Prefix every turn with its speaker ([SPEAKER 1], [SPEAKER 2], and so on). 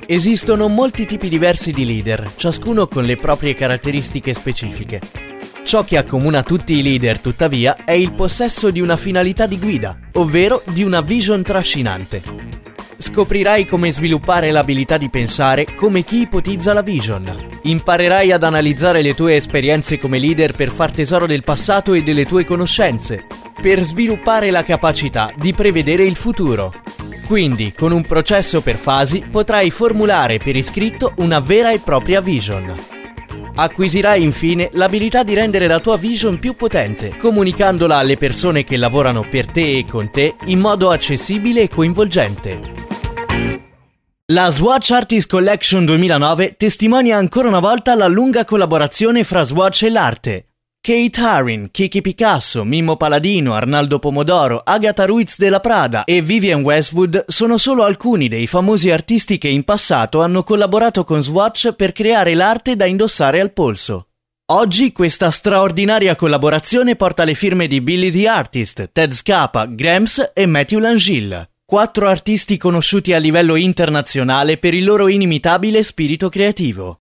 [SPEAKER 1] Esistono molti tipi diversi di leader, ciascuno con le proprie caratteristiche specifiche. Ciò che accomuna tutti i leader, tuttavia, è il possesso di una finalità di guida, ovvero di una vision trascinante. Scoprirai come sviluppare l'abilità di pensare come chi ipotizza la vision. Imparerai ad analizzare le tue esperienze come leader per far tesoro del passato e delle tue conoscenze, per sviluppare la capacità di prevedere il futuro. Quindi, con un processo per fasi, potrai formulare per iscritto una vera e propria vision. Acquisirai infine l'abilità di rendere la tua vision più potente, comunicandola alle persone che lavorano per te e con te in modo accessibile e coinvolgente. La Swatch Artist Collection 2009 testimonia ancora una volta la lunga collaborazione fra Swatch e l'arte. Kate Haring, Kiki Picasso, Mimmo Paladino, Arnaldo Pomodoro, Agatha Ruiz della Prada e Vivienne Westwood sono solo alcuni dei famosi artisti che in passato hanno collaborato con Swatch per creare l'arte da indossare al polso. Oggi questa straordinaria collaborazione porta le firme di Billy the Artist, Ted Scapa, Grams e Matthew Langille, 4 artisti conosciuti a livello internazionale per il loro inimitabile spirito creativo.